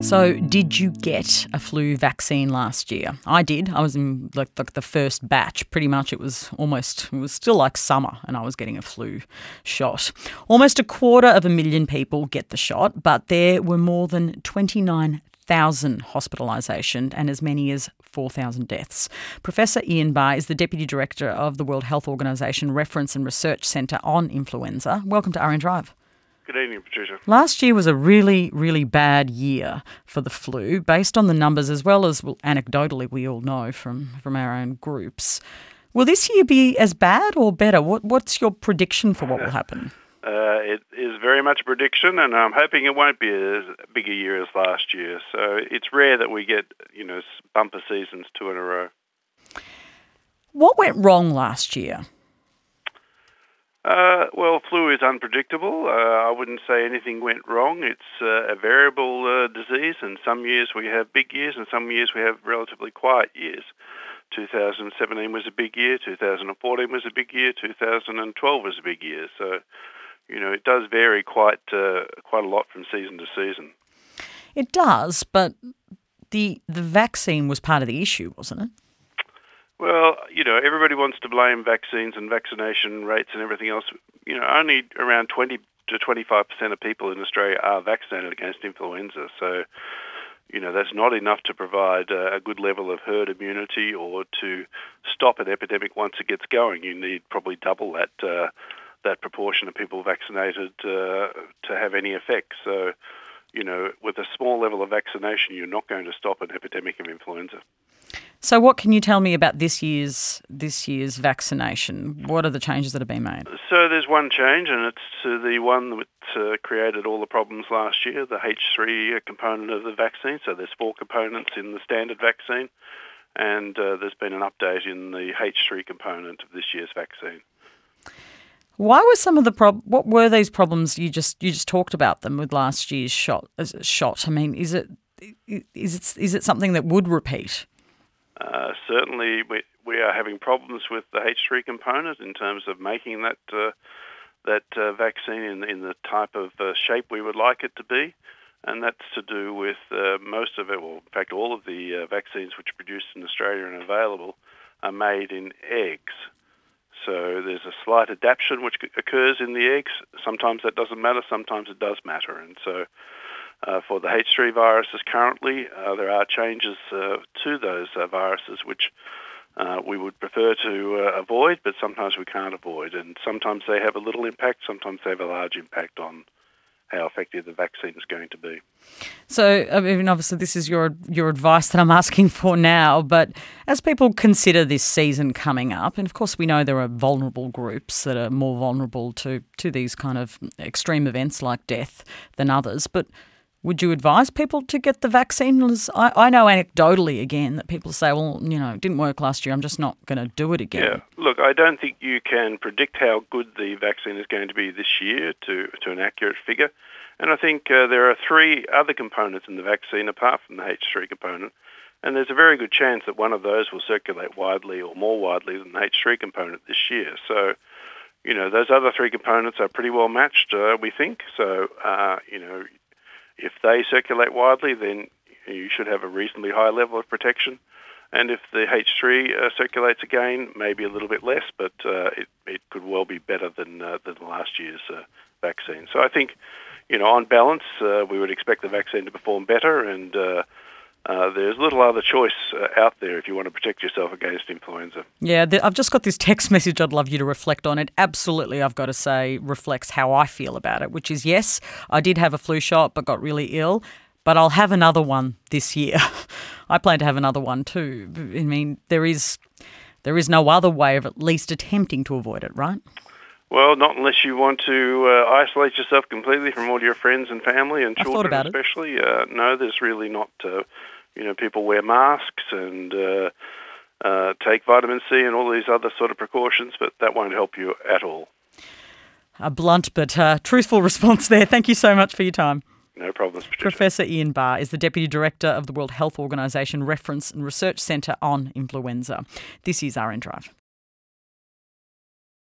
So did you get a flu vaccine last year? I did. I was in like the first batch. Pretty much it was still like summer and I was getting a flu shot. Almost 250,000 people get the shot, but there were more than 29,000 hospitalisation and as many as 4,000 deaths. Professor Ian Barr is the Deputy Director of the World Health Organisation Reference and Research Centre on Influenza. Welcome to RN Drive. Good evening, Patricia. Last year was a really, really bad year for the flu, based on the numbers as well as, anecdotally, we all know from our own groups. Will this year be as bad or better? What's your prediction for what will happen? It is very much a prediction, and I'm hoping it won't be as big a year as last year. So it's rare that we get, bumper seasons two in a row. What went wrong last year? Flu is unpredictable. I wouldn't say anything went wrong. It's a variable disease, and some years we have big years and some years we have relatively quiet years. 2017 was a big year, 2014 was a big year, 2012 was a big year. So, it does vary quite a lot from season to season. It does, but the vaccine was part of the issue, wasn't it? Well, everybody wants to blame vaccines and vaccination rates and everything else. Only around 20 to 25% of people in Australia are vaccinated against influenza. So, that's not enough to provide a good level of herd immunity or to stop an epidemic once it gets going. You need probably double that proportion of people vaccinated to have any effect. So, with a small level of vaccination, you're not going to stop an epidemic of influenza. So what can you tell me about this year's vaccination? What are the changes that have been made? So there's one change, and it's the one that created all the problems last year, the H3 component of the vaccine. So there's 4 components in the standard vaccine, and there's been an update in the H3 component of this year's vaccine. Why were some of what were these problems? You just talked about them with last year's shot. I mean, is it something that would repeat? Certainly, we are having problems with the H3 component in terms of making that vaccine in the type of shape we would like it to be, and that's to do with most of it, well, in fact, all of the vaccines which are produced in Australia and available are made in eggs. So there's a slight adaptation which occurs in the eggs. Sometimes that doesn't matter, sometimes it does matter, and so for the H3 viruses currently, there are changes to those viruses which we would prefer to avoid, but sometimes we can't avoid. And sometimes they have a little impact, sometimes they have a large impact on how effective the vaccine is going to be. So, obviously this is your advice that I'm asking for now, but as people consider this season coming up, and of course we know there are vulnerable groups that are more vulnerable to these kind of extreme events like death than others, but would you advise people to get the vaccine? I know anecdotally, again, that people say, well, it didn't work last year, I'm just not going to do it again. Yeah, look, I don't think you can predict how good the vaccine is going to be this year to an accurate figure. And I think there are 3 other components in the vaccine apart from the H3 component, and there's a very good chance that one of those will circulate widely or more widely than the H3 component this year. So, those other 3 components are pretty well matched, we think. So, if they circulate widely, then you should have a reasonably high level of protection. And if the H3 circulates again, maybe a little bit less, but it could well be better than last year's vaccine. So I think, on balance, we would expect the vaccine to perform better, and there's little other choice out there if you want to protect yourself against influenza. Yeah, I've just got this text message I'd love you to reflect on. It absolutely, I've got to say, reflects how I feel about it, which is, yes, I did have a flu shot but got really ill, but I'll have another one this year. I plan to have another one too. I mean, there is no other way of at least attempting to avoid it, right? Well, not unless you want to isolate yourself completely from all your friends and family and children especially. No, there's really not. People wear masks and take vitamin C and all these other sort of precautions, but that won't help you at all. A blunt but truthful response there. Thank you so much for your time. No problems, Patricia. Professor Ian Barr is the Deputy Director of the World Health Organisation Reference and Research Centre on Influenza. This is RN Drive.